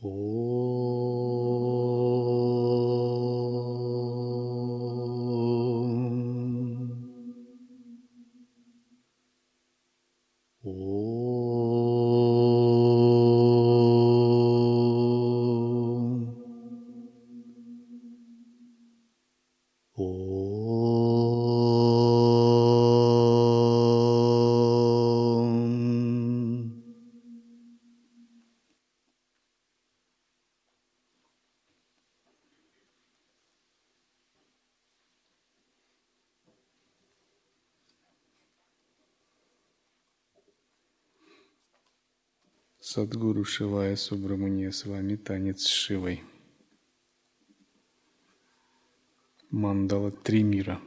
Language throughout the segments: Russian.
Садгуру Шивая Субраманья, с вами танец с Шивой. Мандала Три мира.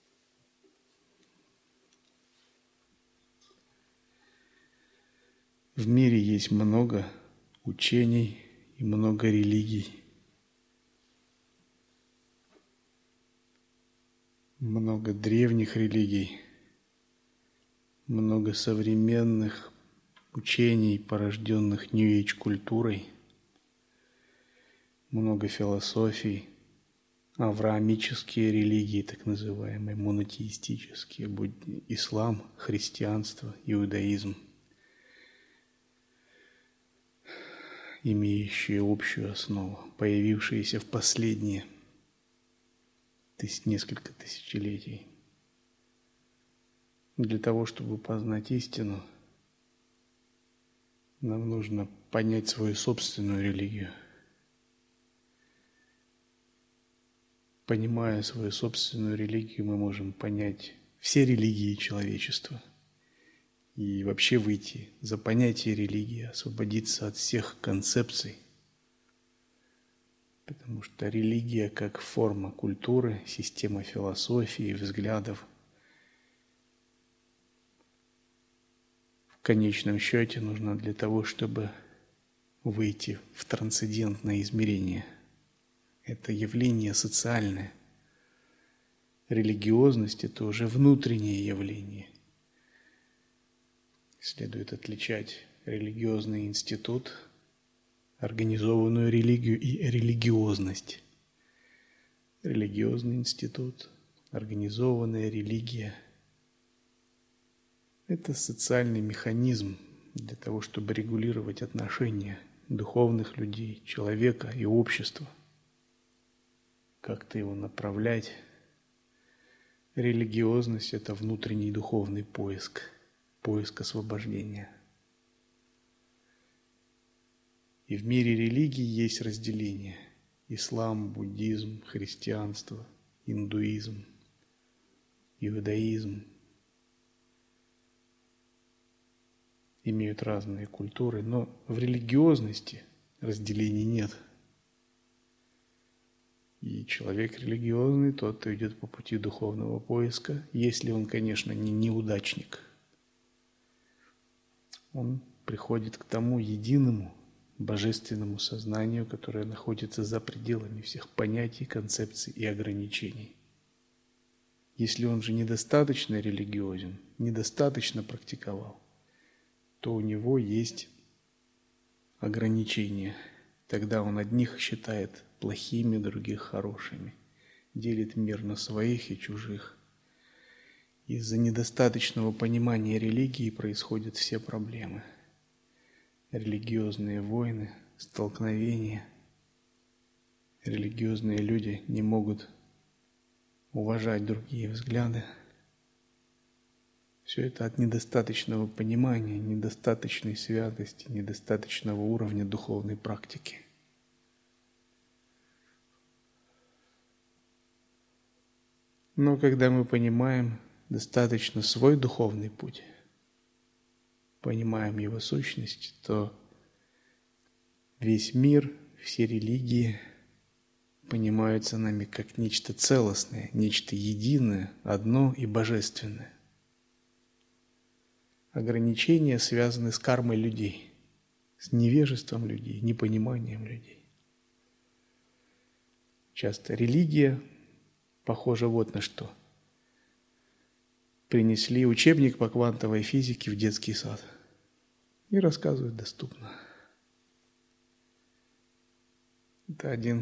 В мире есть много учений и много религий. Много древних религий, много современных учений, порожденных Нью-Эйдж культурой, много философий, авраамические религии, так называемые, монотеистические, ислам, христианство, иудаизм, имеющие общую основу, появившиеся в последние несколько тысячелетий. Для того, чтобы познать истину, нам нужно понять свою собственную религию. Понимая свою собственную религию, мы можем понять все религии человечества и вообще выйти за понятие религии, освободиться от всех концепций. Потому что религия как форма культуры, система философии, взглядов в конечном счете нужна для того, чтобы выйти в трансцендентное измерение. Это явление социальное. Религиозность – это уже внутреннее явление. Следует отличать религиозный институт, организованную религию и религиозность. Религиозный институт, организованная религия – это социальный механизм для того, чтобы регулировать отношения духовных людей, человека и общества. Как-то его направлять. Религиозность – это внутренний духовный поиск освобождения. И в мире религий есть разделение: ислам, буддизм, христианство, индуизм, иудаизм. Имеют разные культуры, но в религиозности разделений нет. И человек религиозный, тот, кто идет по пути духовного поиска, если он, конечно, не неудачник, он приходит к тому единому божественному сознанию, которое находится за пределами всех понятий, концепций и ограничений. Если он же недостаточно религиозен, недостаточно практиковал, то у него есть ограничения. Тогда он одних считает плохими, других хорошими, делит мир на своих и чужих. Из-за недостаточного понимания религии происходят все проблемы. Религиозные войны, столкновения. Религиозные люди не могут уважать другие взгляды. Все это от недостаточного понимания, недостаточной святости, недостаточного уровня духовной практики. Но когда мы понимаем достаточно свой духовный путь, понимаем его сущность, то весь мир, все религии понимаются нами как нечто целостное, нечто единое, одно и божественное. Ограничения связаны с кармой людей, с невежеством людей, непониманием людей. Часто религия похожа вот на что. Принесли учебник по квантовой физике в детский сад и рассказывают доступно. Это один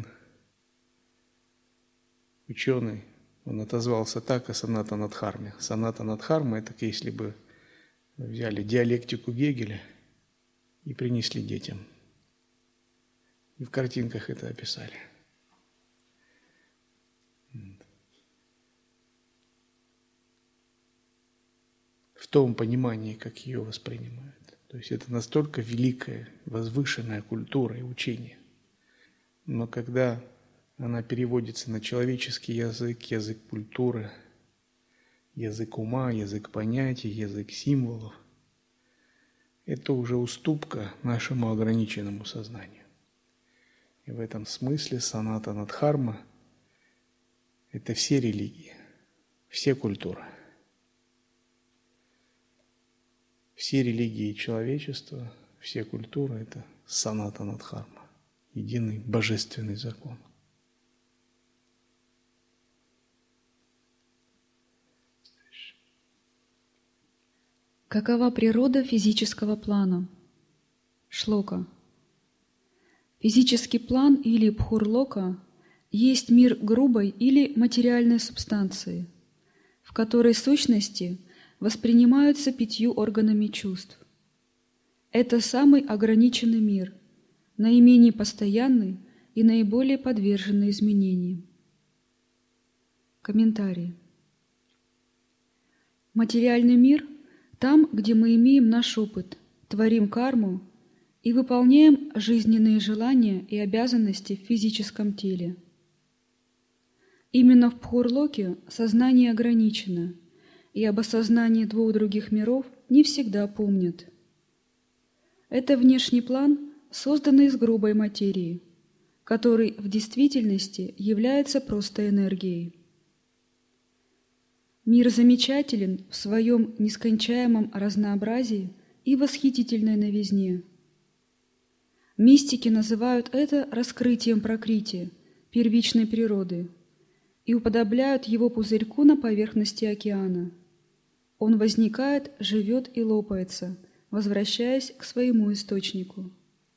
ученый, он отозвался так о Санатанадхарме. Санатанадхарма – это как если бы взяли диалектику Гегеля и принесли детям. И в картинках это описали. В том понимании, как ее воспринимают. То есть это настолько великая, возвышенная культура и учение. Но когда она переводится на человеческий язык, язык культуры, язык ума, язык понятий, язык символов, это уже уступка нашему ограниченному сознанию. И в этом смысле Санатанадхарма – это все религии, все культуры. Все религии человечества, все культуры – это Санатанадхарма, единый божественный закон. Какова природа физического плана? Шлока. Физический план или бхурлока есть мир грубой или материальной субстанции, в которой сущности воспринимаются 5 органами чувств. Это самый ограниченный мир, наименее постоянный и наиболее подверженный изменениям. Комментарий. Материальный мир – там, где мы имеем наш опыт, творим карму и выполняем жизненные желания и обязанности в физическом теле. Именно в бхурлоке сознание ограничено, и об осознании 2 других миров не всегда помнят. Это внешний план, созданный из грубой материи, который в действительности является просто энергией. Мир замечателен в своем нескончаемом разнообразии и восхитительной новизне. Мистики называют это раскрытием пракрити, первичной природы, и уподобляют его пузырьку на поверхности океана. Он возникает, живет и лопается, возвращаясь к своему источнику.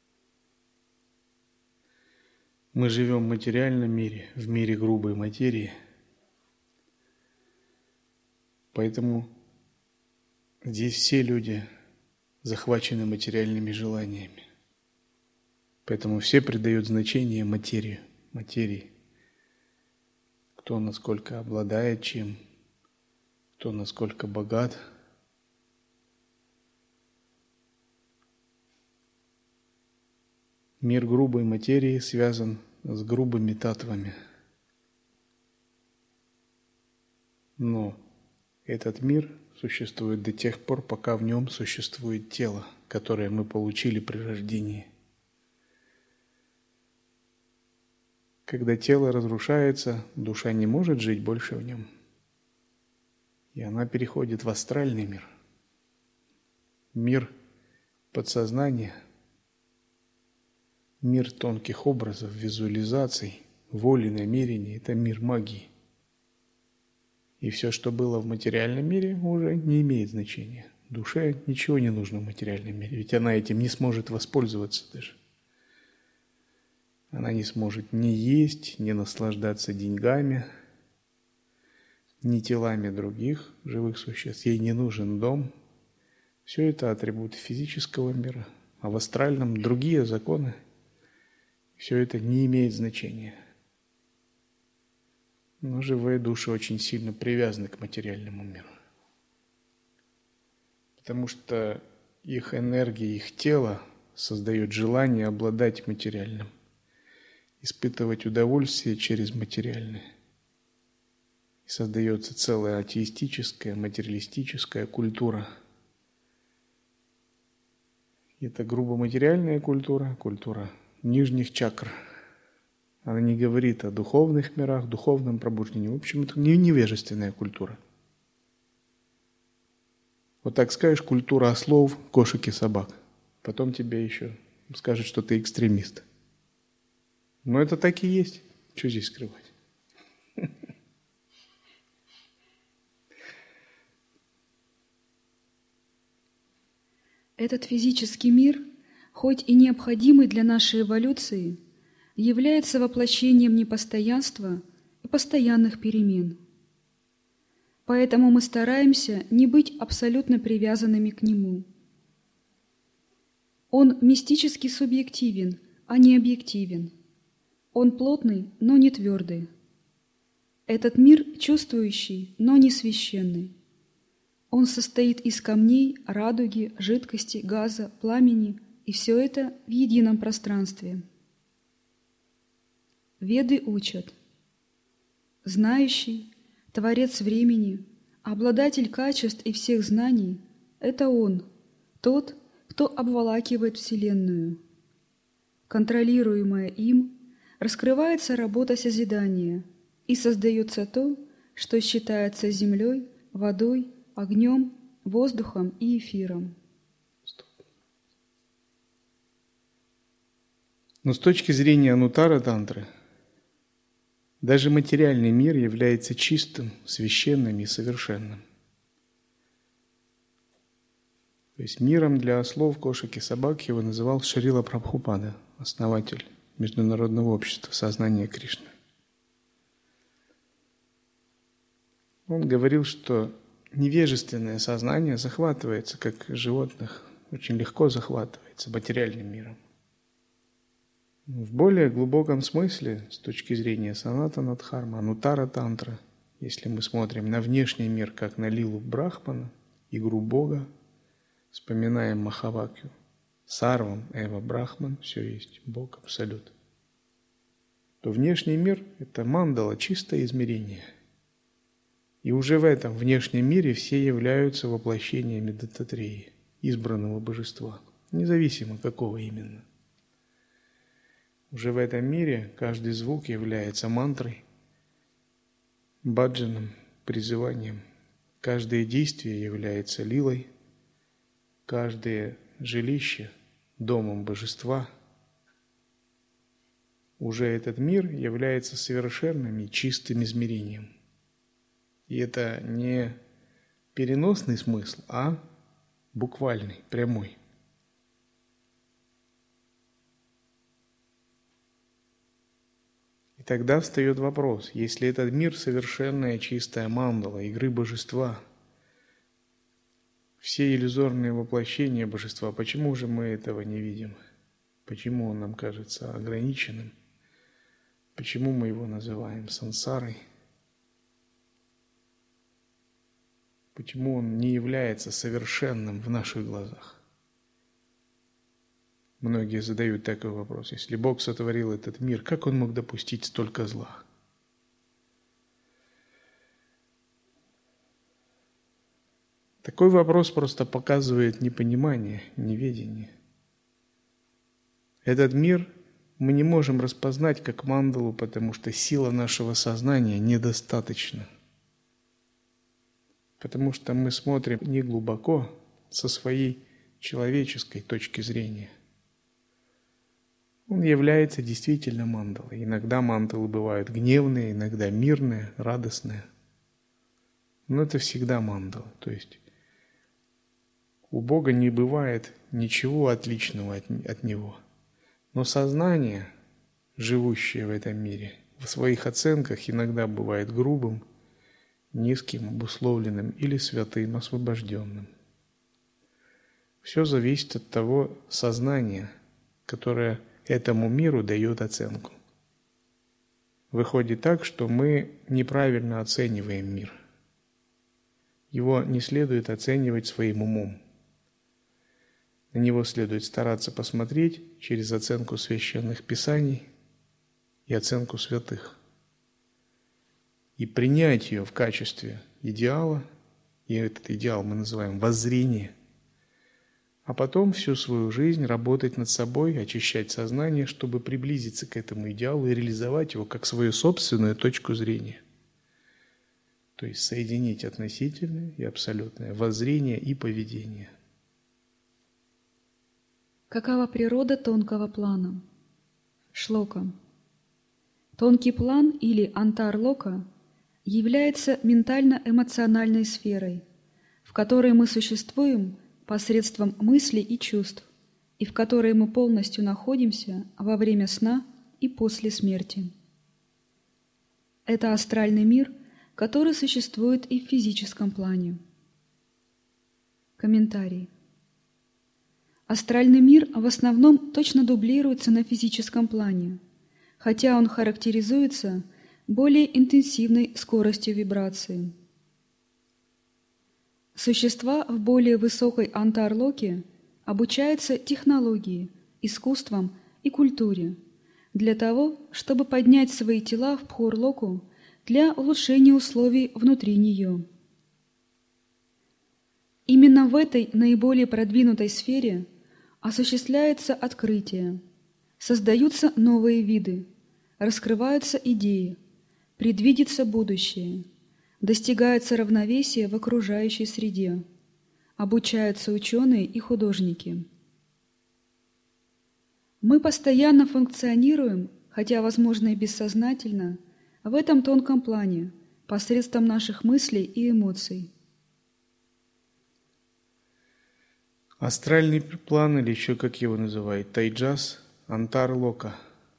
Мы живем в материальном мире, в мире грубой материи. Поэтому здесь все люди захвачены материальными желаниями. Поэтому все придают значение материи. Кто насколько обладает чем, кто насколько богат. Мир грубой материи связан с грубыми татвами. Но этот мир существует до тех пор, пока в нем существует тело, которое мы получили при рождении. Когда тело разрушается, душа не может жить больше в нем. И она переходит в астральный мир. Мир подсознания, мир тонких образов, визуализаций, воли, намерений – это мир магии. И все, что было в материальном мире, уже не имеет значения. Душе ничего не нужно в материальном мире, ведь она этим не сможет воспользоваться даже. Она не сможет ни есть, ни наслаждаться деньгами, ни телами других живых существ. Ей не нужен дом. Все это атрибуты физического мира, а в астральном другие законы. Все это не имеет значения. Но живые души очень сильно привязаны к материальному миру. Потому что их энергия, их тело создает желание обладать материальным, испытывать удовольствие через материальное. И создается целая атеистическая, материалистическая культура. Это грубо материальная культура, культура нижних чакр. Она не говорит о духовных мирах, духовном пробуждении. В общем, это невежественная культура. Вот так скажешь, культура ослов, кошек и собак. Потом тебе еще скажут, что ты экстремист. Но это так и есть. Что здесь скрывать? Этот физический мир, хоть и необходимый для нашей эволюции, является воплощением непостоянства и постоянных перемен. Поэтому мы стараемся не быть абсолютно привязанными к нему. Он мистически субъективен, а не объективен. Он плотный, но не твердый. Этот мир чувствующий, но не священный. Он состоит из камней, радуги, жидкости, газа, пламени, и все это в едином пространстве. Веды учат: знающий, творец времени, обладатель качеств и всех знаний – это Он, тот, кто обволакивает Вселенную. Контролируемая им, раскрывается работа созидания, и создается то, что считается землей, водой, огнем, воздухом и эфиром. Но с точки зрения Анутара-тантры, даже материальный мир является чистым, священным и совершенным. То есть миром для ослов, кошек и собак его называл Шрила Прабхупада, основатель Международного общества сознания Кришны. Он говорил, что невежественное сознание захватывается, как животных, очень легко захватывается материальным миром. В более глубоком смысле, с точки зрения Санатана Дхарма, Анутара Тантра, если мы смотрим на внешний мир, как на лилу Брахмана, игру Бога, вспоминаем Махавакью, Сарвам, Эва Брахман, все есть Бог, Абсолют, то внешний мир – это мандала, чистое измерение. И уже в этом внешнем мире все являются воплощениями Даттатреи, избранного божества, независимо какого именно. Уже в этом мире каждый звук является мантрой, баджаном, призыванием. Каждое действие является лилой, каждое жилище – домом божества. Уже этот мир является совершенным и чистым измерением. И это не переносный смысл, а буквальный, прямой. И тогда встает вопрос: если этот мир совершенная чистая мандала, игры божества, все иллюзорные воплощения божества, почему же мы этого не видим? Почему он нам кажется ограниченным? Почему мы его называем сансарой? Почему он не является совершенным в наших глазах? Многие задают такой вопрос: если Бог сотворил этот мир, как он мог допустить столько зла? Такой вопрос просто показывает непонимание, неведение. Этот мир мы не можем распознать как мандалу, потому что сила нашего сознания недостаточна. Потому что мы смотрим не глубоко, со своей человеческой точки зрения. Он является действительно мандалой. Иногда мандалы бывают гневные, иногда мирные, радостные. Но это всегда мандала. То есть у Бога не бывает ничего отличного от Него. Но сознание, живущее в этом мире, в своих оценках иногда бывает грубым, низким, обусловленным или святым, освобожденным. Все зависит от того сознания, которое этому миру дает оценку. Выходит так, что мы неправильно оцениваем мир. Его не следует оценивать своим умом. На него следует стараться посмотреть через оценку священных писаний и оценку святых. И принять ее в качестве идеала, и этот идеал мы называем воззрение, а потом всю свою жизнь работать над собой, очищать сознание, чтобы приблизиться к этому идеалу и реализовать его как свою собственную точку зрения. То есть соединить относительное и абсолютное, воззрение и поведение. Какова природа тонкого плана? Шлока. Тонкий план или антар-лока является ментально-эмоциональной сферой, в которой мы существуем посредством мыслей и чувств, и в которой мы полностью находимся во время сна и после смерти. Это астральный мир, который существует и в физическом плане. Комментарий. Астральный мир в основном точно дублируется на физическом плане, хотя он характеризуется более интенсивной скоростью вибрации. Существа в более высокой антар-локе обучаются технологии, искусствам и культуре для того, чтобы поднять свои тела в Пхур-локу для улучшения условий внутри нее. Именно в этой наиболее продвинутой сфере осуществляется открытие, создаются новые виды, раскрываются идеи, предвидится будущее, достигается равновесие в окружающей среде, обучаются ученые и художники. Мы постоянно функционируем, хотя, возможно, и бессознательно, в этом тонком плане, посредством наших мыслей и эмоций. Астральный план, или еще как его называют, тайджас, антар-лока.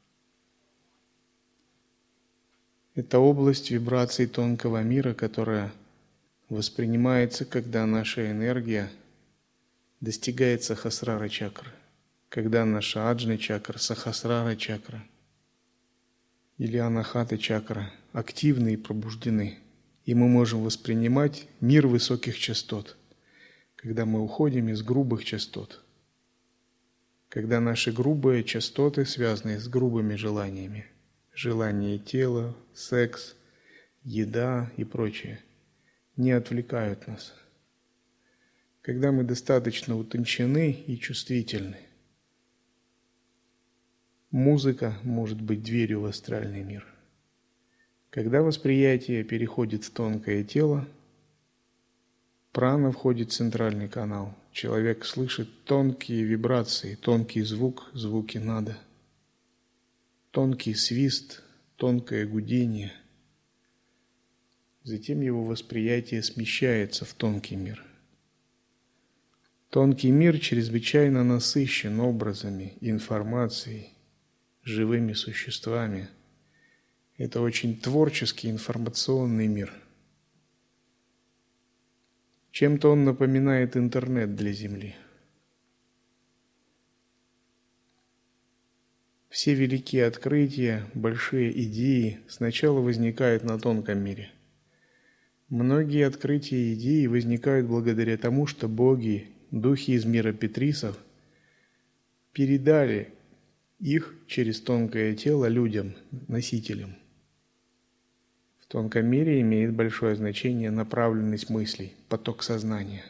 Это область вибраций тонкого мира, которая воспринимается, когда наша энергия достигает сахасрара чакры, когда наша аджна чакра, сахасрара чакра или анахата чакра активны и пробуждены, и мы можем воспринимать мир высоких частот, когда мы уходим из грубых частот, когда наши грубые частоты, связанные с грубыми желаниями, желание тела, секс, еда и прочее, не отвлекают нас. Когда мы достаточно утончены и чувствительны, музыка может быть дверью в астральный мир. Когда восприятие переходит в тонкое тело, прана входит в центральный канал. Человек слышит тонкие вибрации, тонкий звук, звуки нада, тонкий свист, тонкое гудение. Затем его восприятие смещается в тонкий мир. Тонкий мир чрезвычайно насыщен образами, информацией, живыми существами. Это очень творческий информационный мир. Чем-то он напоминает интернет для Земли. Все великие открытия, большие идеи сначала возникают на тонком мире. Многие открытия и идеи возникают благодаря тому, что боги, духи из мира петрисов, передали их через тонкое тело людям, носителям. В тонком мире имеет большое значение направленность мыслей, поток сознания.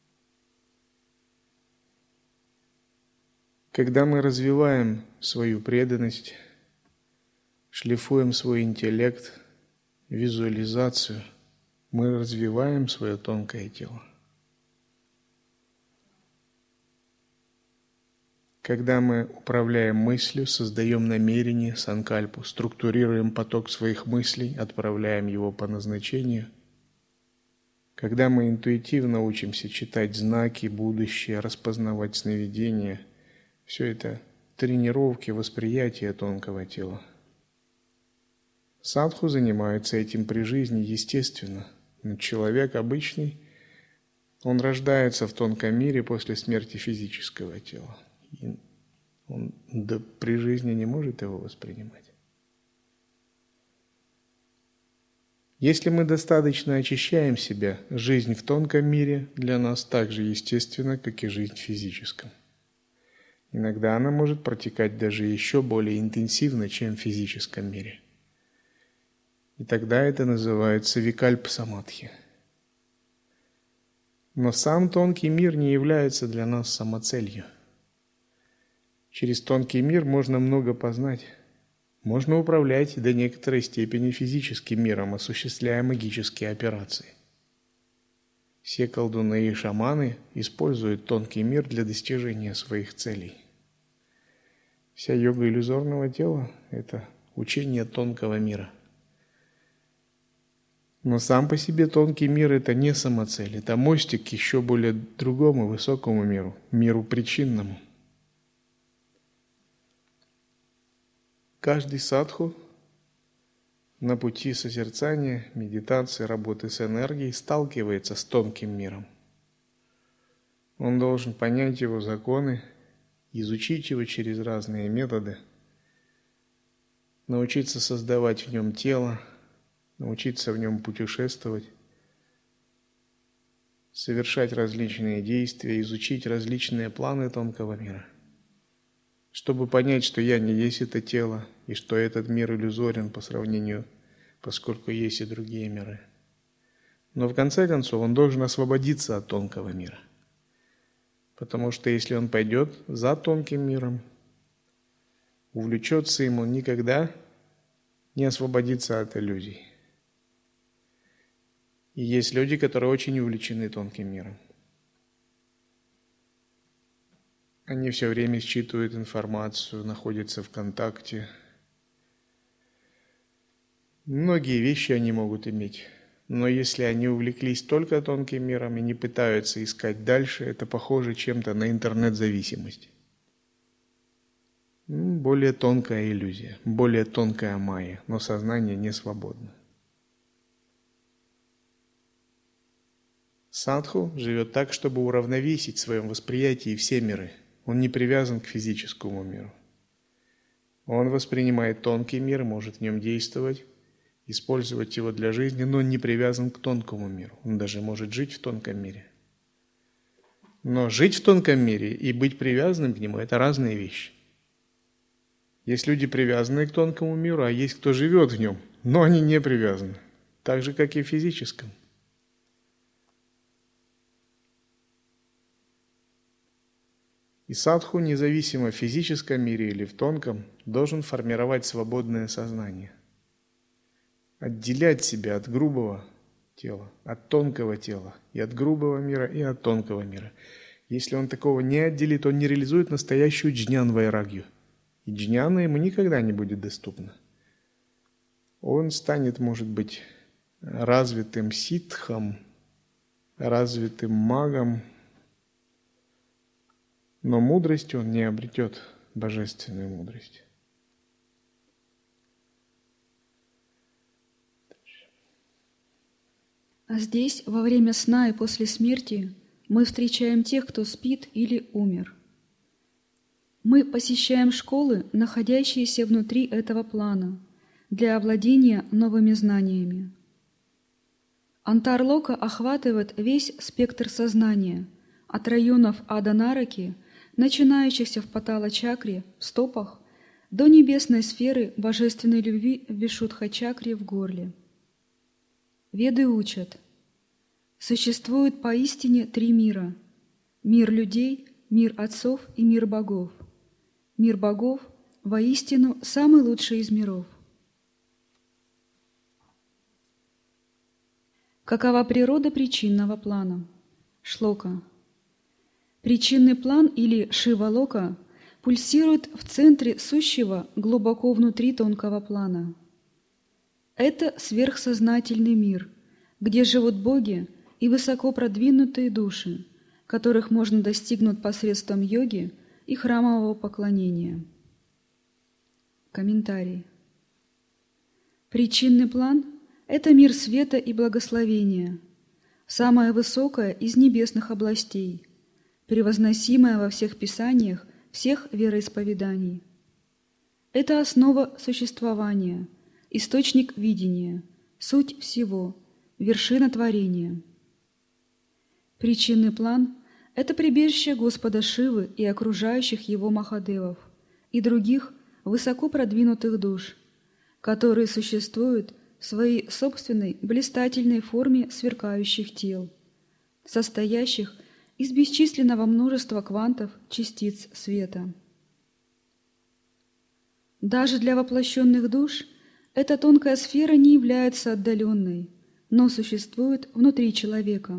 Когда мы развиваем свою преданность, шлифуем свой интеллект, визуализацию, мы развиваем свое тонкое тело. Когда мы управляем мыслью, создаем намерение, санкальпу, структурируем поток своих мыслей, отправляем его по назначению. Когда мы интуитивно учимся читать знаки, будущее, распознавать сновидения, все это тренировки восприятия тонкого тела. Садху занимается этим при жизни естественно, но человек обычный, он рождается в тонком мире после смерти физического тела. И он при жизни не может его воспринимать. Если мы достаточно очищаем себя, жизнь в тонком мире для нас так же естественна, как и жизнь в физическом. Иногда она может протекать даже еще более интенсивно, чем в физическом мире. И тогда это называется викальпа-самадхи. Но сам тонкий мир не является для нас самоцелью. Через тонкий мир можно много познать. Можно управлять до некоторой степени физическим миром, осуществляя магические операции. Все колдуны и шаманы используют тонкий мир для достижения своих целей. Вся йога иллюзорного тела – это учение тонкого мира. Но сам по себе тонкий мир – это не самоцель, это мостик к еще более другому, высокому миру, миру причинному. Каждый садху на пути созерцания, медитации, работы с энергией сталкивается с тонким миром. Он должен понять его законы, изучить его через разные методы, научиться создавать в нем тело, научиться в нем путешествовать, совершать различные действия, изучить различные планы тонкого мира, чтобы понять, что я не есть это тело, и что этот мир иллюзорен по сравнению, поскольку есть и другие миры. Но в конце концов он должен освободиться от тонкого мира. Потому что если он пойдет за тонким миром, увлечется им, он никогда не освободится от иллюзий. И есть люди, которые очень увлечены тонким миром. Они все время считывают информацию, находятся в контакте. Многие вещи они могут иметь. Но если они увлеклись только тонким миром и не пытаются искать дальше, это похоже чем-то на интернет-зависимость. Более тонкая иллюзия, более тонкая майя, но сознание не свободно. Садху живет так, чтобы уравновесить в своем восприятии все миры. Он не привязан к физическому миру. Он воспринимает тонкий мир, может в нем действовать, использовать его для жизни, но не привязан к тонкому миру. Он даже может жить в тонком мире. Но жить в тонком мире и быть привязанным к нему – это разные вещи. Есть люди, привязанные к тонкому миру, а есть кто живет в нем, но они не привязаны. Так же, как и в физическом. И садху, независимо в физическом мире или в тонком, должен формировать свободное сознание. Отделять себя от грубого тела, от тонкого тела, и от грубого мира, и от тонкого мира. Если он такого не отделит, он не реализует настоящую джнян-вайрагью. И джняна ему никогда не будет доступна. Он станет, может быть, развитым ситхом, развитым магом, но мудростью он не обретет божественную мудрость. А здесь, во время сна и после смерти, мы встречаем тех, кто спит или умер. Мы посещаем школы, находящиеся внутри этого плана, для овладения новыми знаниями. Антар-лока охватывает весь спектр сознания, от районов ада-нараки, начинающихся в патала-чакре, в стопах, до небесной сферы божественной любви в вишудха-чакре в горле. Веды учат, существует поистине три мира – мир людей, мир отцов и мир богов. Мир богов воистину самый лучший из миров. Какова природа причинного плана? Шлока. Причинный план или Шива-лока пульсирует в центре сущего глубоко внутри тонкого плана. Это сверхсознательный мир, где живут боги и высоко продвинутые души, которых можно достигнуть посредством йоги и храмового поклонения. Комментарий. Причинный план – это мир света и благословения, самое высокое из небесных областей, превозносимое во всех писаниях всех вероисповеданий. Это основа существования, источник видения, суть всего, вершина творения. Причинный план – это прибежище Господа Шивы и окружающих его махадевов и других высоко продвинутых душ, которые существуют в своей собственной блистательной форме сверкающих тел, состоящих из бесчисленного множества квантов частиц света. Даже для воплощенных душ эта тонкая сфера не является отдаленной, но существует внутри человека.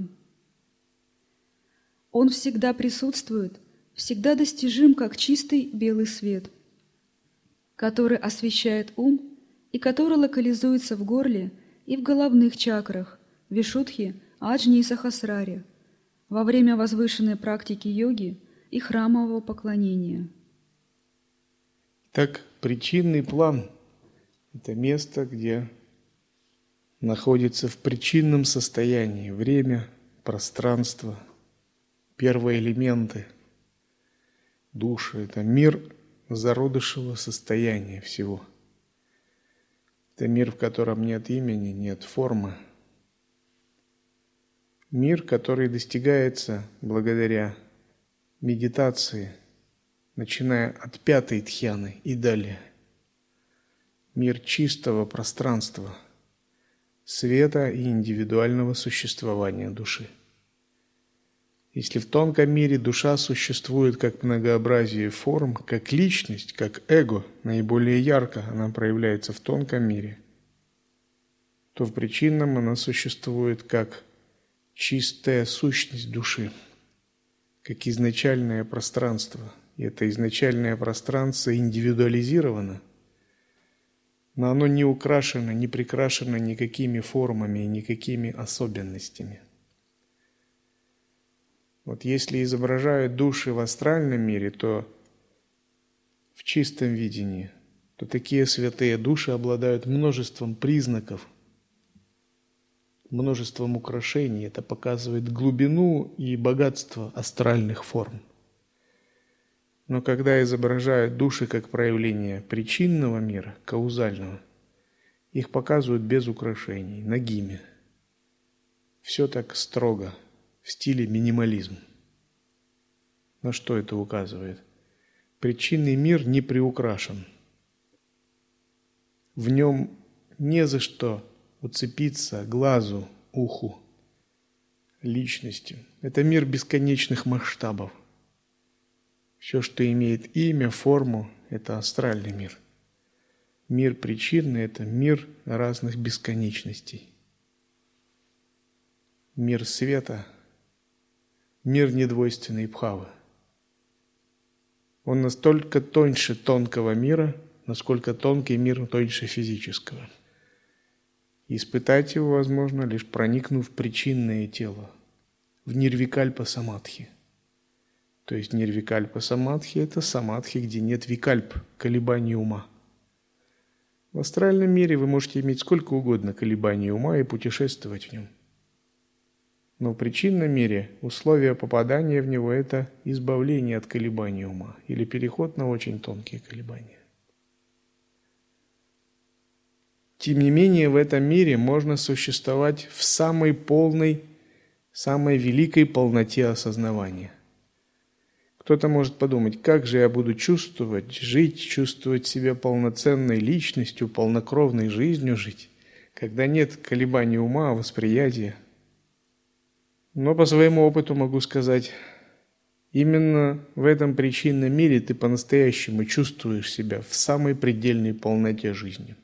Он всегда присутствует, всегда достижим, как чистый белый свет, который освещает ум и который локализуется в горле и в головных чакрах, вишудхи, аджни и сахасраре, во время возвышенной практики йоги и храмового поклонения. Так, причинный план – это место, где находится в причинном состоянии время, пространство, первые элементы, души. Это мир зародышевого состояния всего. Это мир, в котором нет имени, нет формы. Мир, который достигается благодаря медитации, начиная от пятой дхьяны и далее. Мир чистого пространства, света и индивидуального существования души. Если в тонком мире душа существует как многообразие форм, как личность, как эго, наиболее ярко она проявляется в тонком мире, то в причинном она существует как чистая сущность души, как изначальное пространство. И это изначальное пространство индивидуализировано, но оно не украшено, не прикрашено никакими формами и никакими особенностями. Вот если изображают души в астральном мире, то в чистом видении, то такие святые души обладают множеством признаков, множеством украшений. Это показывает глубину и богатство астральных форм. Но когда изображают души как проявление причинного мира, каузального, их показывают без украшений, нагими. Все так строго, в стиле минимализм. На что это указывает? Причинный мир не приукрашен. В нем не за что уцепиться глазу, уху, личностью. Это мир бесконечных масштабов. Все, что имеет имя, форму, это астральный мир. Мир причинный – это мир разных бесконечностей. Мир света – мир недвойственной бхавы. Он настолько тоньше тонкого мира, насколько тонкий мир тоньше физического. Испытать его возможно, лишь проникнув в причинное тело, в нирвикальпа самадхи. То есть нирвикальпа самадхи – это самадхи, где нет викальп, колебаний ума. В астральном мире вы можете иметь сколько угодно колебаний ума и путешествовать в нем. Но в причинном мире условие попадания в него – это избавление от колебаний ума или переход на очень тонкие колебания. Тем не менее, в этом мире можно существовать в самой полной, самой великой полноте осознавания. Кто-то может подумать, как же я буду чувствовать, жить, чувствовать себя полноценной личностью, полнокровной жизнью жить, когда нет колебаний ума, восприятия. Но по своему опыту могу сказать, именно в этом причинном мире ты по-настоящему чувствуешь себя в самой предельной полноте жизни.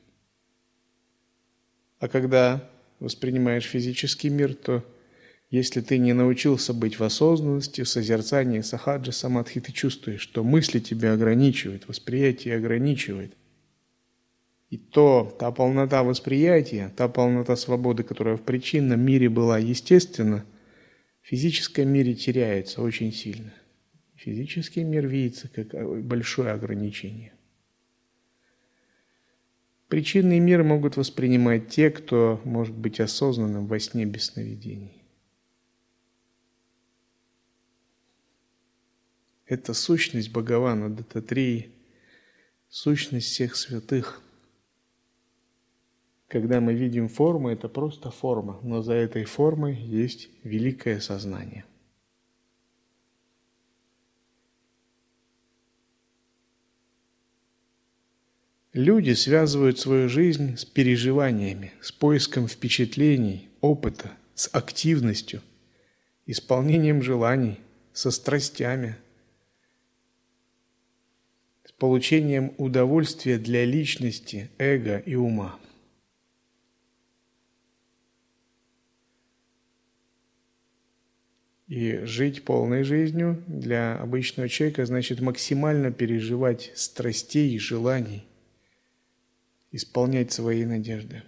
А когда воспринимаешь физический мир, то если ты не научился быть в осознанности, в созерцании, сахаджа, самадхи, ты чувствуешь, что мысли тебя ограничивают, восприятие ограничивает. И та полнота восприятия, та полнота свободы, которая в причинном мире была естественна, в физическом мире теряется очень сильно. Физический мир видится как большое ограничение. Причинный мир могут воспринимать те, кто может быть осознанным во сне без сновидений. Это сущность Бхагавана Даттатрии, сущность всех святых. Когда мы видим форму, это просто форма, но за этой формой есть великое сознание. Люди связывают свою жизнь с переживаниями, с поиском впечатлений, опыта, с активностью, исполнением желаний, со страстями, с получением удовольствия для личности, эго и ума. И жить полной жизнью для обычного человека значит максимально переживать страстей и желаний, исполнять свои надежды.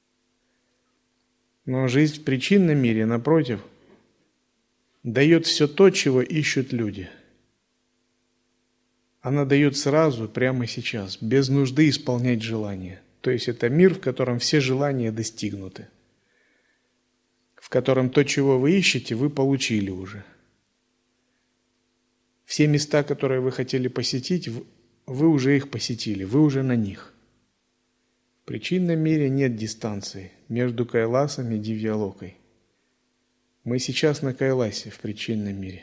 Но жизнь в причинном мире, напротив, дает все то, чего ищут люди. она дает сразу, прямо сейчас, без нужды исполнять желания. То есть это мир, в котором все желания достигнуты, в котором то, чего вы ищете, вы получили уже. Все места, которые вы хотели посетить, вы уже их посетили, вы уже на них. В причинном мире нет дистанции между Кайласом и Дивьялокой. Мы сейчас на Кайласе, в причинном мире.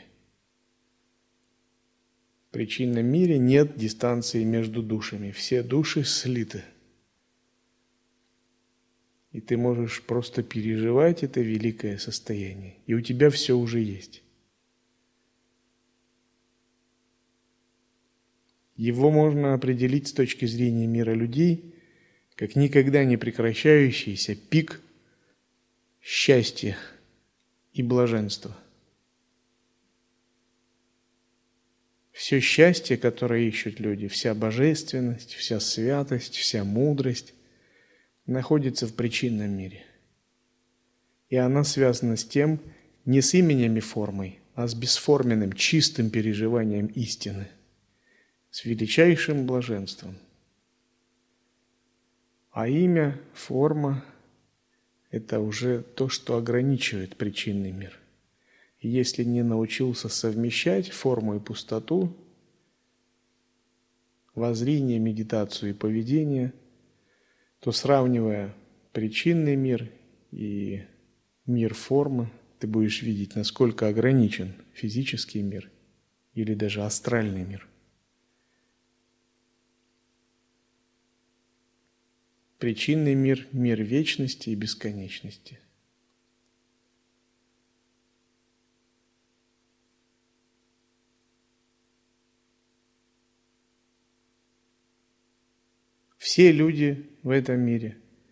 В причинном мире нет дистанции между душами. Все души слиты. И ты можешь просто переживать это великое состояние. И у тебя все уже есть. Его можно определить с точки зрения мира людей как никогда не прекращающийся пик счастья и блаженства. Все счастье, которое ищут люди, вся божественность, вся святость, вся мудрость находится в причинном мире. И она связана с тем, не с именем и формой, а с бесформенным, чистым переживанием истины, с величайшим блаженством. А имя, форма – это уже то, что ограничивает причинный мир. И если не научился совмещать форму и пустоту, воззрение, медитацию и поведение, то, сравнивая причинный мир и мир формы, ты будешь видеть, насколько ограничен физический мир или даже астральный мир. Причинный мир – мир вечности и бесконечности. Все люди в этом мире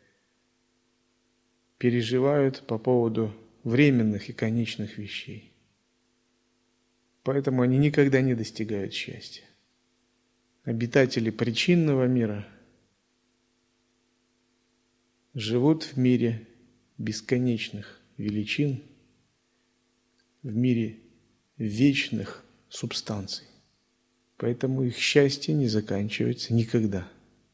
переживают по поводу временных и конечных вещей. Поэтому они никогда не достигают счастья. Обитатели причинного мира живут в мире бесконечных величин, в мире вечных субстанций. Поэтому их счастье не заканчивается никогда.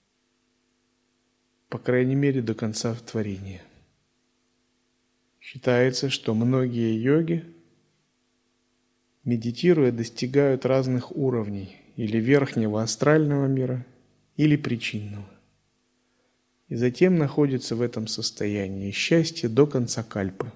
По крайней мере, до конца творения. Считается, что многие йоги, медитируя, достигают разных уровней или верхнего астрального мира, или причинного. И затем находятся в этом состоянии счастья до конца кальпы.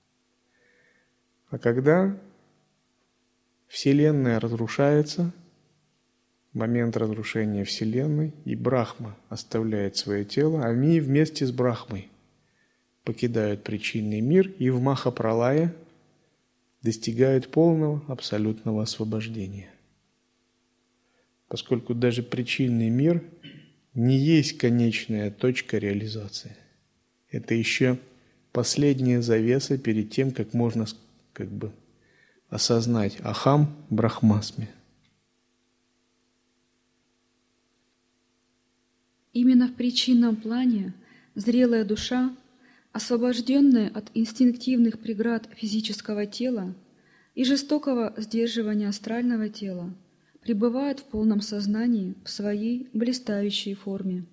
А когда Вселенная разрушается, момент разрушения Вселенной, и Брахма оставляет свое тело, они вместе с Брахмой покидают причинный мир и в Махапралае достигают полного абсолютного освобождения. Поскольку даже причинный мир не есть конечная точка реализации. Это еще последняя завеса перед тем, как можно осознать Ахам Брахмасми. Именно в причинном плане зрелая душа, освобожденная от инстинктивных преград физического тела и жестокого сдерживания астрального тела, пребывает в полном сознании в своей блистающей форме.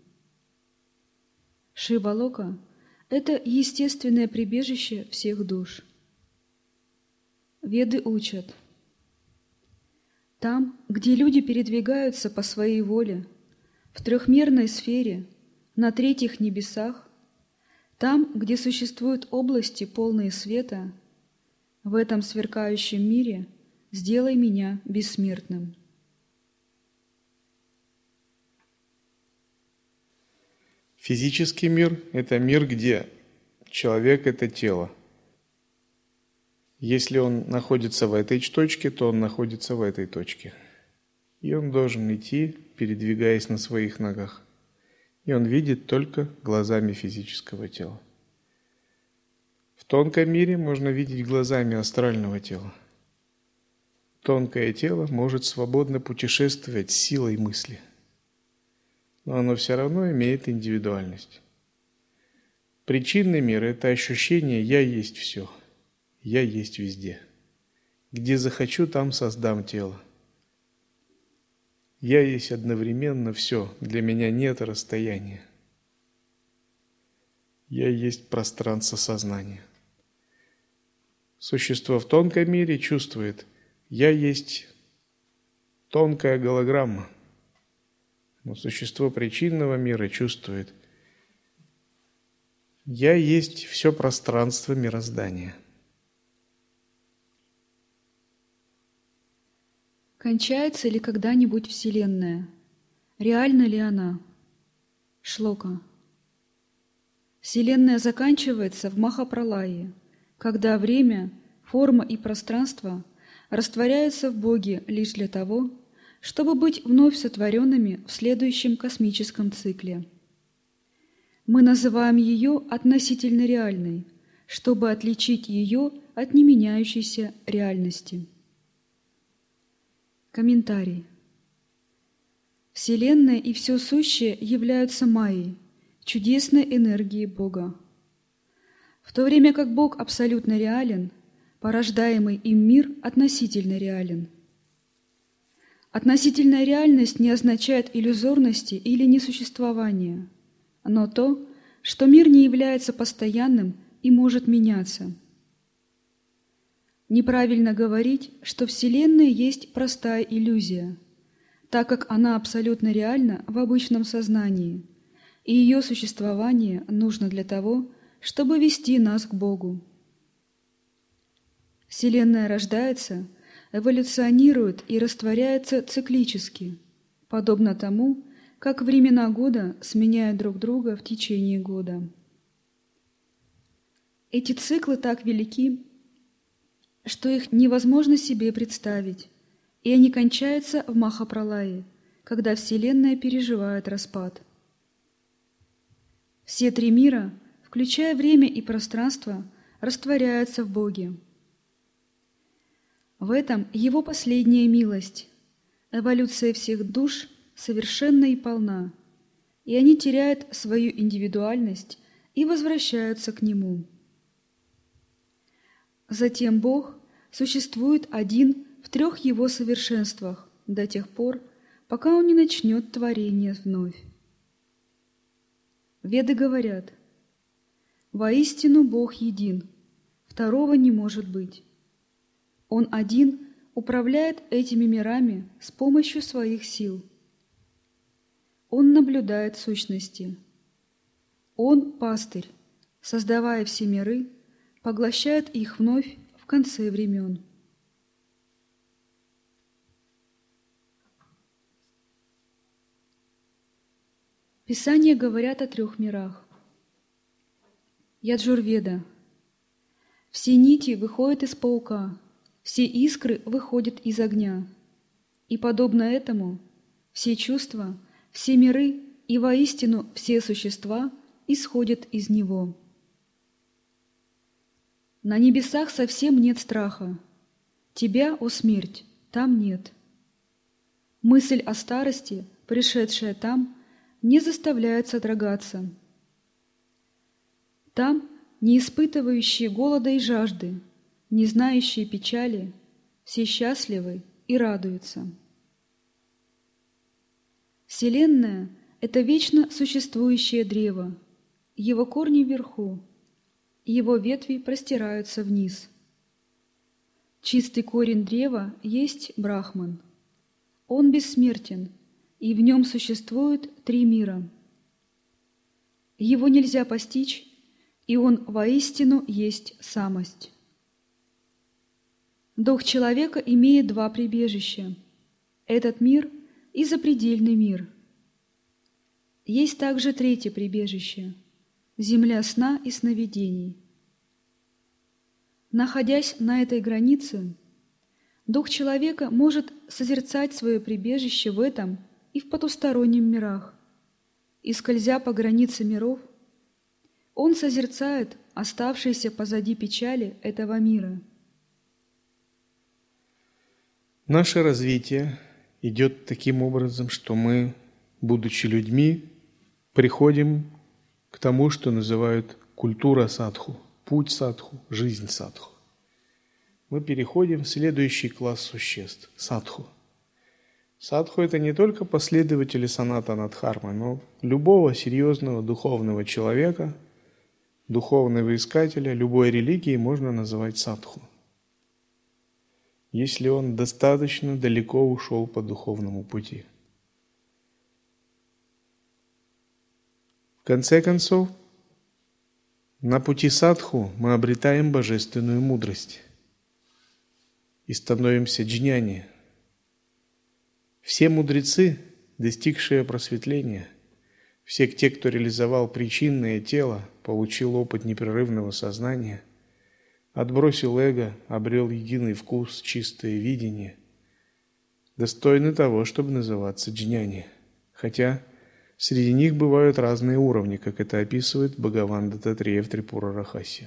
Шива-лока – это естественное прибежище всех душ. Веды учат: там, где люди передвигаются по своей воле, в трехмерной сфере, на третьих небесах, там, где существуют области, полные света, в этом сверкающем мире сделай меня бессмертным. Физический мир – это мир, где человек – это тело. Если он находится в этой точке, то он находится в этой точке. И он должен идти, передвигаясь на своих ногах. И он видит только глазами физического тела. В тонком мире можно видеть глазами астрального тела. Тонкое тело может свободно путешествовать силой мысли. Но оно все равно имеет индивидуальность. Причинный мир – это ощущение «я есть все», «я есть везде». Где захочу, там создам тело. Я есть одновременно все, для меня нет расстояния. Я есть пространство сознания. Существо в тонком мире чувствует, я есть тонкая голограмма, но существо причинного мира чувствует, я есть все пространство мироздания. Кончается ли когда-нибудь Вселенная? Реальна ли она? Шлока. Вселенная заканчивается в Махапралае, когда время, форма и пространство растворяются в Боге лишь для того, чтобы быть вновь сотворенными в следующем космическом цикле. Мы называем ее относительно реальной, чтобы отличить ее от неменяющейся реальности. Комментарий. Вселенная и все сущее являются майей, чудесной энергией Бога. В то время как Бог абсолютно реален, порождаемый им мир относительно реален. Относительная реальность не означает иллюзорности или несуществования, но то, что мир не является постоянным и может меняться. Неправильно говорить, что Вселенная есть простая иллюзия, так как она абсолютно реальна в обычном сознании, и ее существование нужно для того, чтобы вести нас к Богу. Вселенная рождается, эволюционирует и растворяется циклически, подобно тому, как времена года сменяют друг друга в течение года. Эти циклы так велики, что их невозможно себе представить, и они кончаются в Махапралае, когда Вселенная переживает распад. Все три мира, включая время и пространство, растворяются в Боге. В этом Его последняя милость. Эволюция всех душ совершенна и полна, и они теряют свою индивидуальность и возвращаются к Нему. Затем Бог существует один в трех Его совершенствах до тех пор, пока Он не начнет творение вновь. Веды говорят: «Воистину Бог един, второго не может быть. Он один управляет этими мирами с помощью своих сил. Он наблюдает сущности. Он пастырь, создавая все миры, поглощает их вновь в конце времен». Писания говорят о трех мирах. Яджурведа. Все нити выходят из паука, все искры выходят из огня. И подобно этому все чувства, все миры и воистину все существа исходят из него. На небесах совсем нет страха. Тебя, о смерть, там нет. Мысль о старости, пришедшая там, не заставляет содрогаться. Там не испытывающие голода и жажды, не знающие печали, все счастливы и радуются. Вселенная — это вечно существующее древо, его корни вверху, его ветви простираются вниз. Чистый корень древа есть Брахман. Он бессмертен, и в нем существует три мира. Его нельзя постичь, и он воистину есть самость. Дух человека имеет два прибежища – этот мир и запредельный мир. Есть также третье прибежище – земля сна и сновидений. Находясь на этой границе, дух человека может созерцать свое прибежище в этом и в потустороннем мирах, и, скользя по границе миров, он созерцает оставшиеся позади печали этого мира. Наше развитие идет таким образом, что мы, будучи людьми, приходим к тому, что называют культура садху, путь садху, жизнь садху. Мы переходим в следующий класс существ – садху. Садху – это не только последователи санатана дхармы, но любого серьезного духовного человека, духовного искателя, любой религии можно называть садху, если он достаточно далеко ушел по духовному пути. В конце концов, на пути садху мы обретаем божественную мудрость и становимся джняни. Все мудрецы, достигшие просветления, все те, кто реализовал причинное тело, получил опыт непрерывного сознания, отбросил эго, обрел единый вкус, чистое видение, достойны того, чтобы называться джняни. Хотя среди них бывают разные уровни, как это описывает Бхагаван Даттатрея в Трипура-рахасе.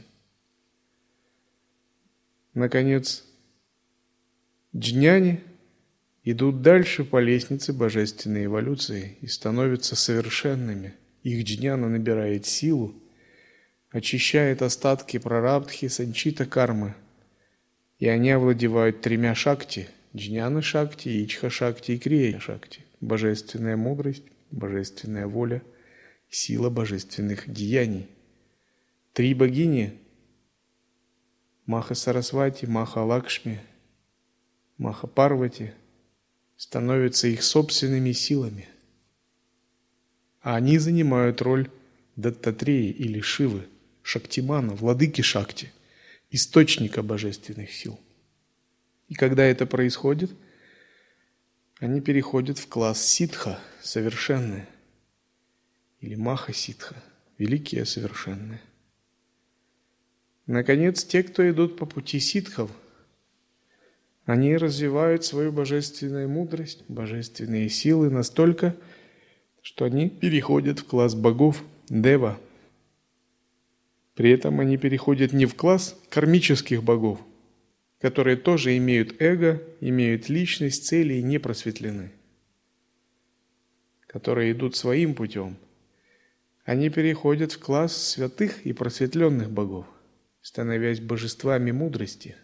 Наконец, джняни идут дальше по лестнице божественной эволюции и становятся совершенными. Их джняна набирает силу, очищает остатки прарабдхи, санчита кармы, и они овладевают тремя шакти – джняна-шакти, ичха-шакти и крия-шакти – божественная мудрость, божественная воля, сила божественных деяний. Три богини – Маха Сарасвати, Маха Лакшми, Маха Парвати – становятся их собственными силами, а они занимают роль Даттатреи или Шивы, Шактимана, владыки Шакти, источника божественных сил. И когда это происходит, они переходят в класс ситха, совершенные, или маха-ситха, великие совершенные. Наконец, те, кто идут по пути ситхов, они развивают свою божественную мудрость, божественные силы настолько, что они переходят в класс богов дева. При этом они переходят не в класс кармических богов, которые тоже имеют эго, имеют личность, цели и не просветлены, которые идут своим путем. Они переходят в класс святых и просветленных богов, становясь божествами мудрости,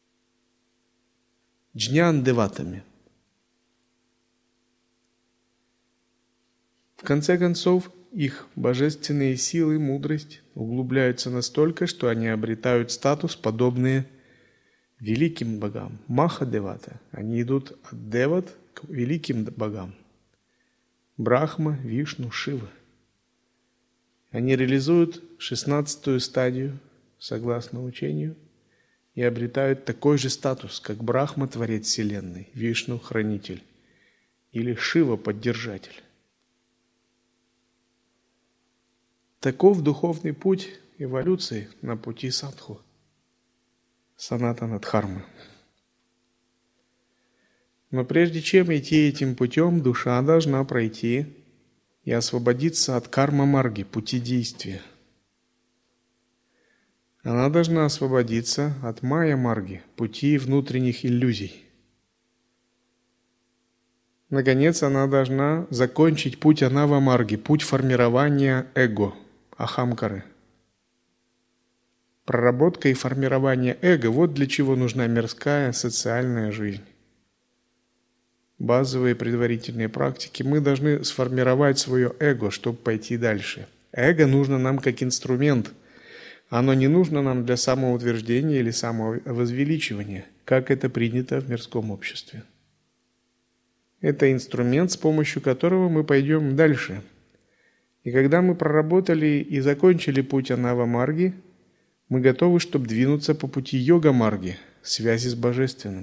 джнян-деватами. В конце концов, их божественные силы, мудрость углубляются настолько, что они обретают статус, подобный великим богам. Маха-девата. Они идут от деват к великим богам. Брахма, Вишну, Шива. Они реализуют 16-ю стадию, согласно учению, и обретают такой же статус, как Брахма, творец Вселенной, Вишну, хранитель, или Шива, поддержатель. Таков духовный путь эволюции на пути садху, санатана дхармы. Но прежде чем идти этим путем, душа должна пройти и освободиться от карма-марги, пути действия. Она должна освободиться от майя-марги, пути внутренних иллюзий. Наконец, она должна закончить путь анава-марги, путь формирования эго, ахамкары. Проработка и формирование эго – вот для чего нужна мирская социальная жизнь. Базовые предварительные практики. Мы должны сформировать свое эго, чтобы пойти дальше. Эго нужно нам как инструмент. Оно не нужно нам для самоутверждения или самовозвеличивания, как это принято в мирском обществе. Это инструмент, с помощью которого мы пойдем дальше. И когда мы проработали и закончили путь анава-марги, мы готовы, чтобы двинуться по пути йога-марги, связи с Божественным.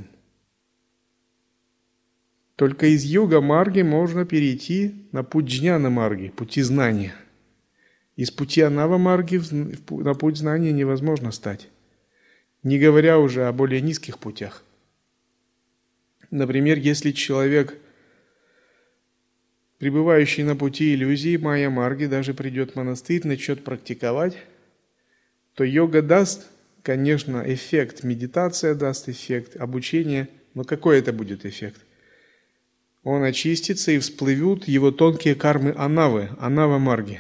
Только из йога-марги можно перейти на путь джняна-марги, пути знания. Из пути анава-марги на путь знания невозможно стать, не говоря уже о более низких путях. Например, если человек, пребывающий на пути иллюзии, майя-марги, даже придет в монастырь, начнет практиковать, то йога даст, конечно, эффект, медитация даст эффект, обучение, но какой это будет эффект? Он очистится и всплывут его тонкие кармы анавы, анава-марги.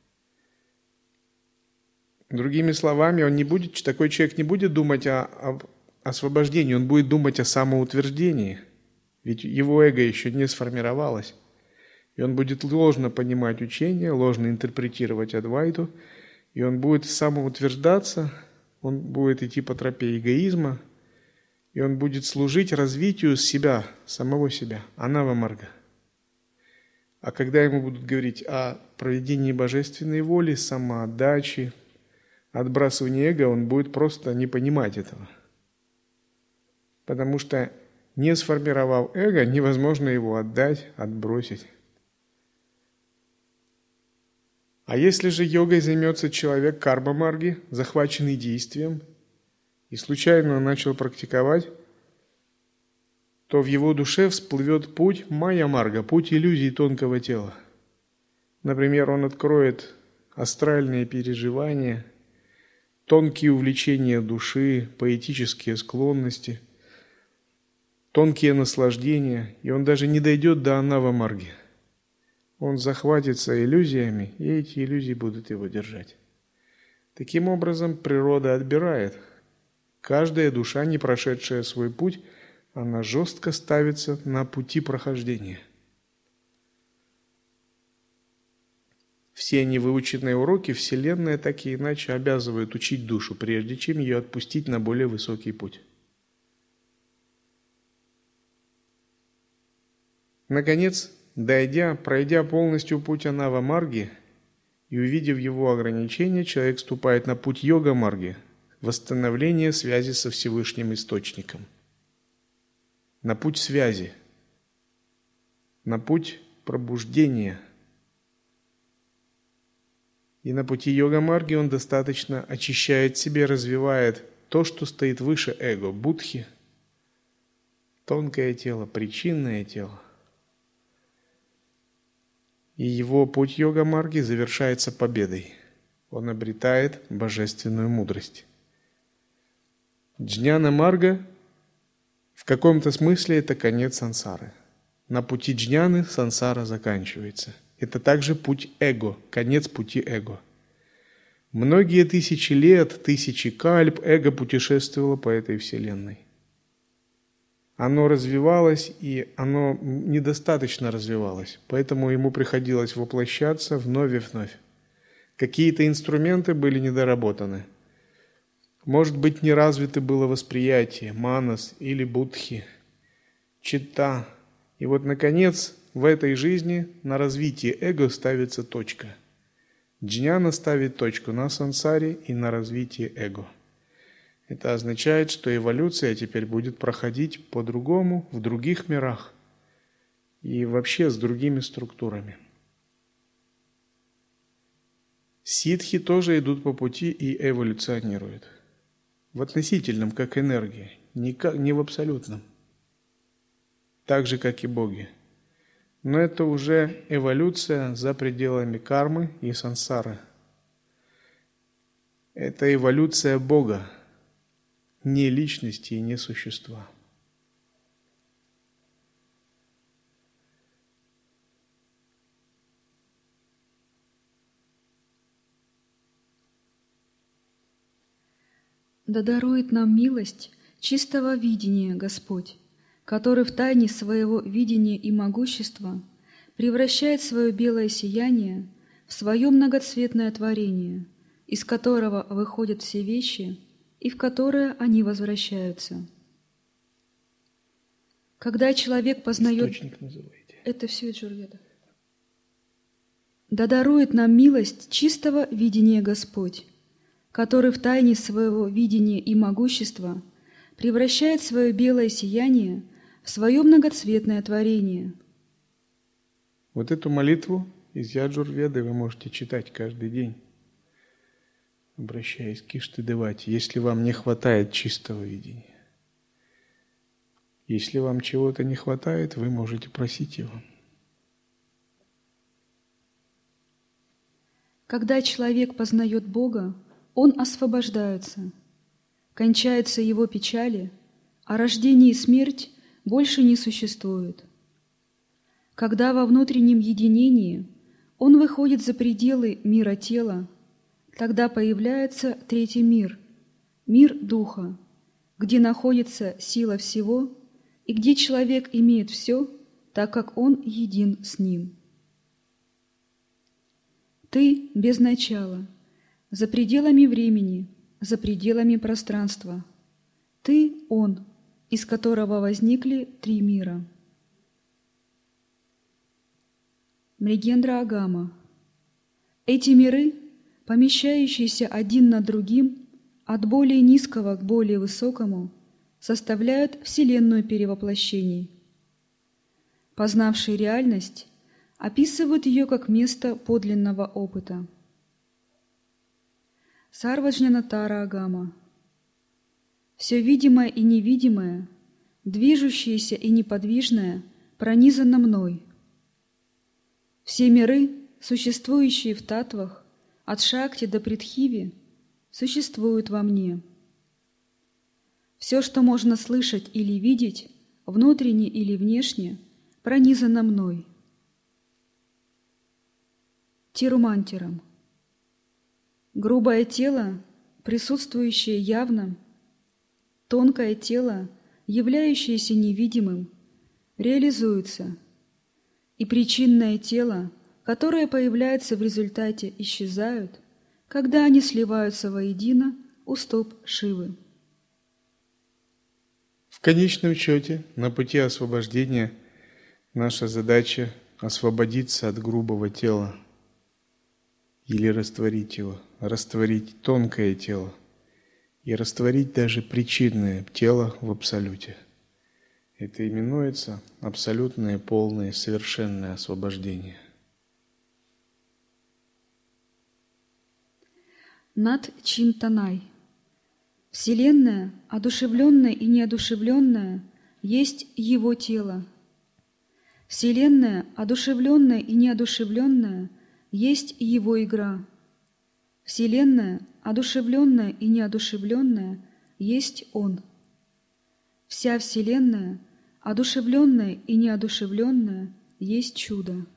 Другими словами, такой человек не будет думать о освобождении, он будет думать о самоутверждении. Ведь его эго еще не сформировалось. И он будет ложно понимать учение, ложно интерпретировать Адвайту, и он будет самоутверждаться, он будет идти по тропе эгоизма, и он будет служить развитию себя, самого себя, анава-марга. А когда ему будут говорить о проведении божественной воли, самоотдаче, отбрасывании эго, он будет просто не понимать этого. Потому что, не сформировав эго, невозможно его отдать, отбросить. А если же йогой займется человек карма-марги, захваченный действием, и случайно начал практиковать, то в его душе всплывет путь майя-марга, путь иллюзий тонкого тела. Например, он откроет астральные переживания, тонкие увлечения души, поэтические склонности, тонкие наслаждения, и он даже не дойдет до анава-марги. Он захватится иллюзиями, и эти иллюзии будут его держать. Таким образом, природа отбирает. Каждая душа, не прошедшая свой путь, она жестко ставится на пути прохождения. Все невыученные уроки Вселенная так и иначе обязывают учить душу, прежде чем ее отпустить на более высокий путь. Наконец, пройдя полностью путь анава-марги и увидев его ограничения, человек вступает на путь йога-марги, восстановление связи со Всевышним Источником, на путь связи, на путь пробуждения. И на пути йога-марги он достаточно очищает себя, развивает то, что стоит выше эго, будхи, тонкое тело, причинное тело. И его путь йога-марги завершается победой. Он обретает божественную мудрость. Джняна-марга в каком-то смысле это конец сансары. На пути джняны сансара заканчивается. Это также путь эго, конец пути эго. Многие тысячи лет, тысячи кальп эго путешествовало по этой вселенной. Оно развивалось, и оно недостаточно развивалось, поэтому ему приходилось воплощаться вновь и вновь. Какие-то инструменты были недоработаны. Может быть, не развито было восприятие, манас или будхи, читта. И вот, наконец, в этой жизни на развитие эго ставится точка. Джняна ставит точку на сансаре и на развитии эго. Это означает, что эволюция теперь будет проходить по-другому, в других мирах и вообще с другими структурами. Ситхи тоже идут по пути и эволюционируют. В относительном, как энергия, не в абсолютном. Так же, как и боги. Но это уже эволюция за пределами кармы и сансары. Это эволюция Бога, не личности и не существа. Да дарует нам милость чистого видения Господь, который в тайне своего видения и могущества превращает свое белое сияние в свое многоцветное творение, из которого выходят все вещи и в которое они возвращаются. Когда человек познает... Источник называете. Это все Йаджурведа. Да дарует нам милость чистого видения Господь, который в тайне своего видения и могущества превращает свое белое сияние в свое многоцветное творение. Вот эту молитву из Яджурведы вы можете читать каждый день, обращаясь к Иштадевати, если вам не хватает чистого видения. Если вам чего-то не хватает, вы можете просить его. Когда человек познает Бога, он освобождается. Кончаются его печали, а рождение и смерть больше не существует. Когда во внутреннем единении он выходит за пределы мира тела, тогда появляется третий мир, мир Духа, где находится сила всего, и где человек имеет все, так как он един с ним. Ты без начала, за пределами времени, за пределами пространства. Ты – Он, из которого возникли три мира. Мригендра Агама. Эти миры, помещающиеся один над другим, от более низкого к более высокому, составляют Вселенную перевоплощений. Познавшие реальность описывают ее как место подлинного опыта. Сарваджнанатара Агама. Все видимое и невидимое, движущееся и неподвижное пронизано мной. Все миры, существующие в татвах, от Шакти до Притхиви, существуют во мне. Все, что можно слышать или видеть, внутренне или внешне, пронизано мной. Тирумантирам. Грубое тело, присутствующее явно, тонкое тело, являющееся невидимым, реализуется, и причинное тело, которое появляется в результате, исчезают, когда они сливаются воедино у стоп Шивы. В конечном счете, на пути освобождения наша задача – освободиться от грубого тела или растворить его, растворить тонкое тело и растворить даже причинное тело в Абсолюте. Это именуется абсолютное, полное, совершенное освобождение. Над Чинтанай. Вселенная, одушевленная и неодушевленная, есть Его тело. Вселенная, одушевленная и неодушевленная, есть Его игра. Вселенная, одушевленная и неодушевленная, есть Он. Вся Вселенная, одушевленная и неодушевленная, есть чудо.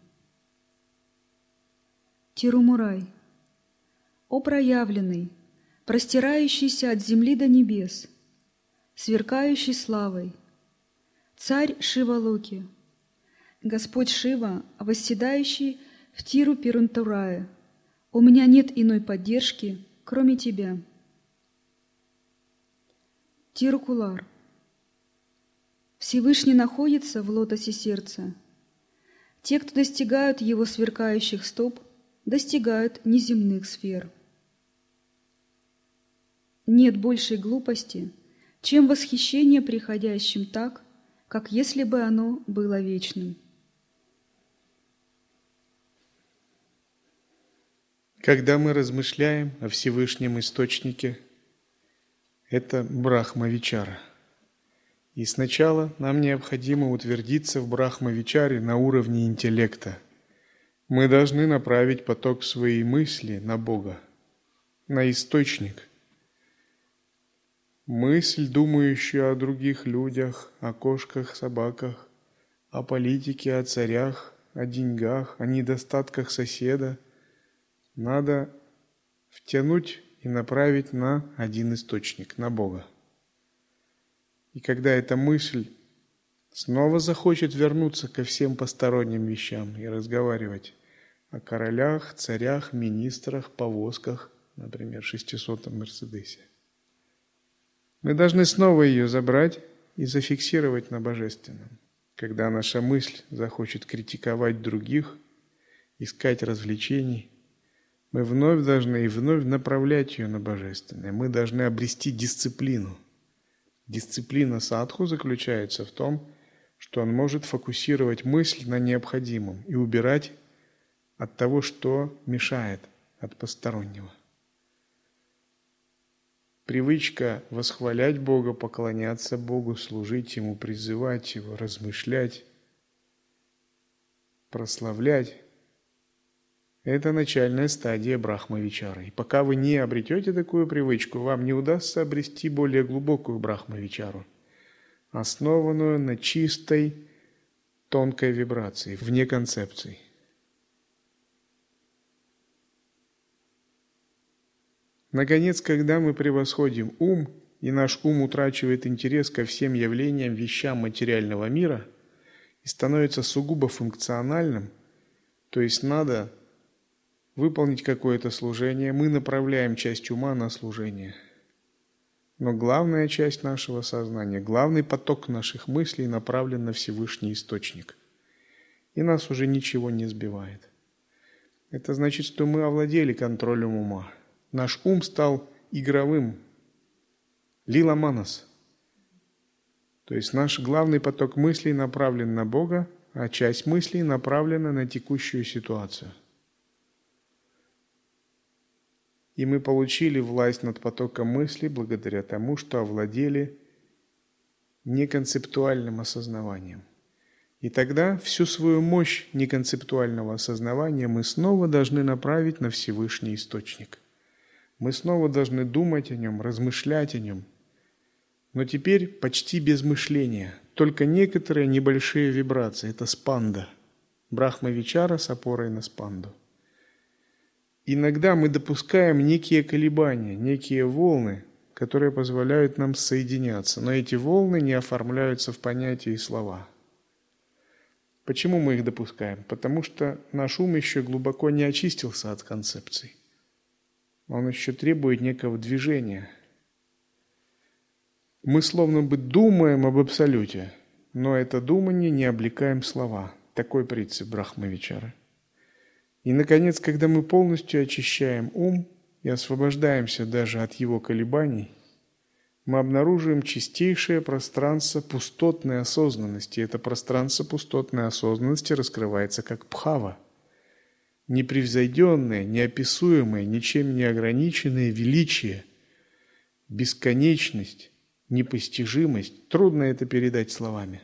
Тирумурай. О проявленный, простирающийся от земли до небес, сверкающий славой, царь Шивалоки, Господь Шива, восседающий в Тирупирунтурае, у меня нет иной поддержки, кроме Тебя. Тирукулар. Всевышний находится в лотосе сердца. Те, кто достигают Его сверкающих стоп, достигают неземных сфер. Нет большей глупости, чем восхищение приходящим так, как если бы оно было вечным. Когда мы размышляем о Всевышнем Источнике, это Брахма-вичара. И сначала нам необходимо утвердиться в Брахма-вичаре на уровне интеллекта. Мы должны направить поток своей мысли на Бога, на Источник. Мысль, думающая о других людях, о кошках, собаках, о политике, о царях, о деньгах, о недостатках соседа, надо втянуть и направить на один источник, на Бога. И когда эта мысль снова захочет вернуться ко всем посторонним вещам и разговаривать о королях, царях, министрах, повозках, например, 600-м Мерседесе, мы должны снова ее забрать и зафиксировать на Божественном. Когда наша мысль захочет критиковать других, искать развлечений, мы вновь должны и вновь направлять ее на Божественное. Мы должны обрести дисциплину. Дисциплина садху заключается в том, что он может фокусировать мысль на необходимом и убирать от того, что мешает, от постороннего. Привычка восхвалять Бога, поклоняться Богу, служить Ему, призывать Его, размышлять, прославлять – это начальная стадия Брахма-вичары. И пока вы не обретете такую привычку, вам не удастся обрести более глубокую Брахма-вичару, основанную на чистой, тонкой вибрации, вне концепций. Наконец, когда мы превосходим ум и наш ум утрачивает интерес ко всем явлениям, вещам материального мира и становится сугубо функциональным, то есть надо выполнить какое-то служение, мы направляем часть ума на служение. Но главная часть нашего сознания, главный поток наших мыслей направлен на Всевышний Источник. И нас уже ничего не сбивает. Это значит, что мы овладели контролем ума. Наш ум стал игровым. Лила манас. То есть наш главный поток мыслей направлен на Бога, а часть мыслей направлена на текущую ситуацию. И мы получили власть над потоком мыслей благодаря тому, что овладели неконцептуальным осознаванием. И тогда всю свою мощь неконцептуального осознавания мы снова должны направить на Всевышний Источник. Мы снова должны думать о нем, размышлять о нем. Но теперь почти без мышления, только некоторые небольшие вибрации. Это спанда. Брахма-вичара с опорой на спанду. Иногда мы допускаем некие колебания, некие волны, которые позволяют нам соединяться, но эти волны не оформляются в понятия и слова. Почему мы их допускаем? Потому что наш ум еще глубоко не очистился от концепций. Он еще требует некого движения. Мы словно бы думаем об абсолюте, но это думание не облекаем в слова. Такой принцип Брахма-вичары. И, наконец, когда мы полностью очищаем ум и освобождаемся даже от его колебаний, мы обнаруживаем чистейшее пространство пустотной осознанности. И это пространство пустотной осознанности раскрывается как бхава. Непревзойденное, неописуемое, ничем не ограниченное величие, бесконечность, непостижимость. Трудно это передать словами.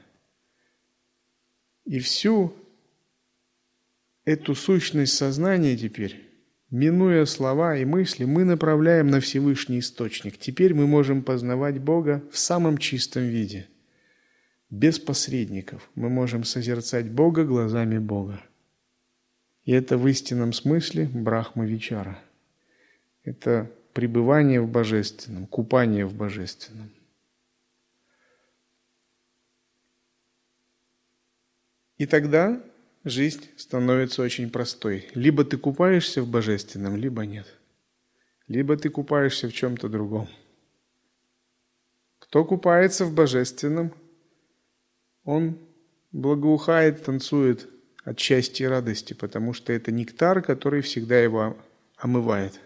И всю эту сущность сознания теперь, минуя слова и мысли, мы направляем на Всевышний Источник. Теперь мы можем познавать Бога в самом чистом виде, без посредников. Мы можем созерцать Бога глазами Бога. И это в истинном смысле Брахма-вичара. Это пребывание в Божественном, купание в Божественном. И тогда жизнь становится очень простой. Либо ты купаешься в Божественном, либо нет. Либо ты купаешься в чем-то другом. Кто купается в Божественном, он благоухает, танцует от счастья и радости, потому что это нектар, который всегда его омывает.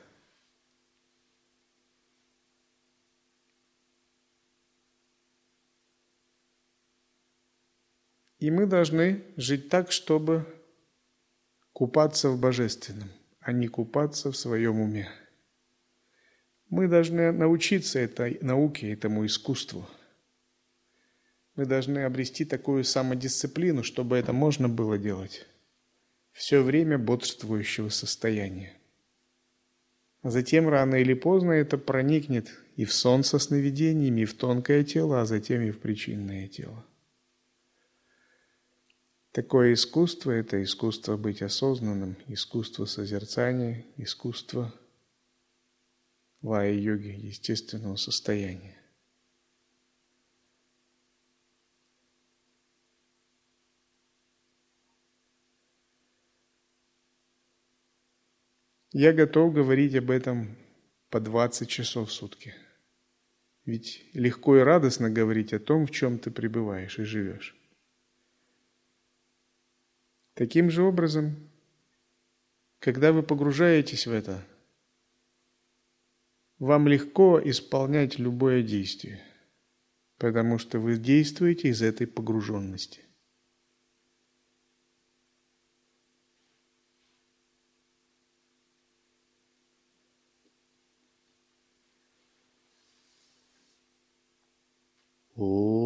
И мы должны жить так, чтобы купаться в Божественном, а не купаться в своем уме. Мы должны научиться этой науке, этому искусству. Мы должны обрести такую самодисциплину, чтобы это можно было делать все время бодрствующего состояния. А затем рано или поздно это проникнет и в сон со сновидениями, и в тонкое тело, а затем и в причинное тело. Такое искусство – это искусство быть осознанным, искусство созерцания, искусство лая-йоги, естественного состояния. Я готов говорить об этом по 20 часов в сутки. Ведь легко и радостно говорить о том, в чем ты пребываешь и живешь. Таким же образом, когда вы погружаетесь в это, вам легко исполнять любое действие, потому что вы действуете из этой погруженности. О